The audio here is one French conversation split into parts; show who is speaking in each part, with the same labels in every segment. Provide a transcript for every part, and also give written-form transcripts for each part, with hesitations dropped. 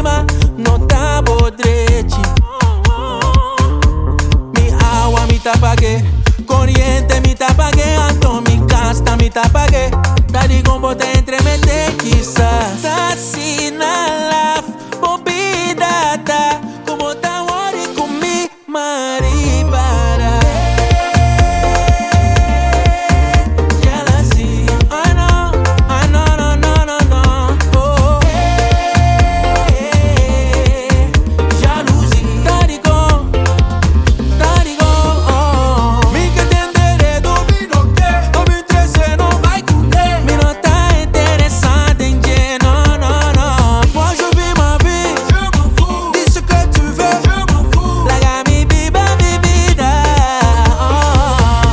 Speaker 1: cima, não tá podrete. Mi agua mi tapague, corriente mi tapague, então mi gasta mi tapague. Daddy combo te entremete quizás. Tá assim na laf, bobida tá. Como tá worry com mi maribara. Jealousy, I know, no, no, no, no. Oh, jalousie, daddy go, oh. Mi que te enderedo, mi no que, no me interesa, no vai comer. Mi no tá interessante em que, no, no, no. Moi je vis ma vie, je m'en fous. Dis ce que tu veux, je m'en fous. La gami biba bibida, oh.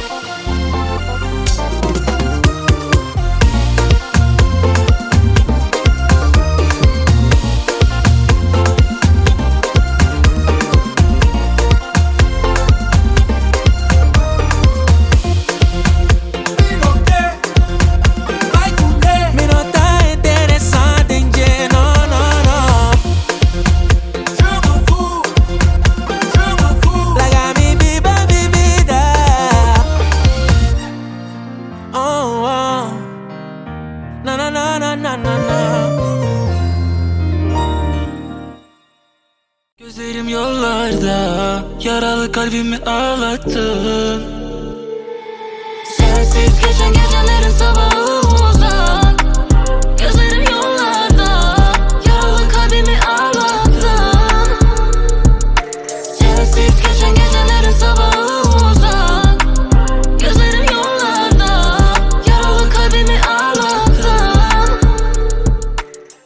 Speaker 1: Mi no que, vai comer. Mi no tá interessante em que, no, no, no. Je m'en fous, je m'en fous. La gami biba bibida, oh, oh. No, no, no, no, no, no, no.
Speaker 2: Gözlerim yollarda, yaralı kalbimi ağlattı. Sensiz geçen gecelerin sabahı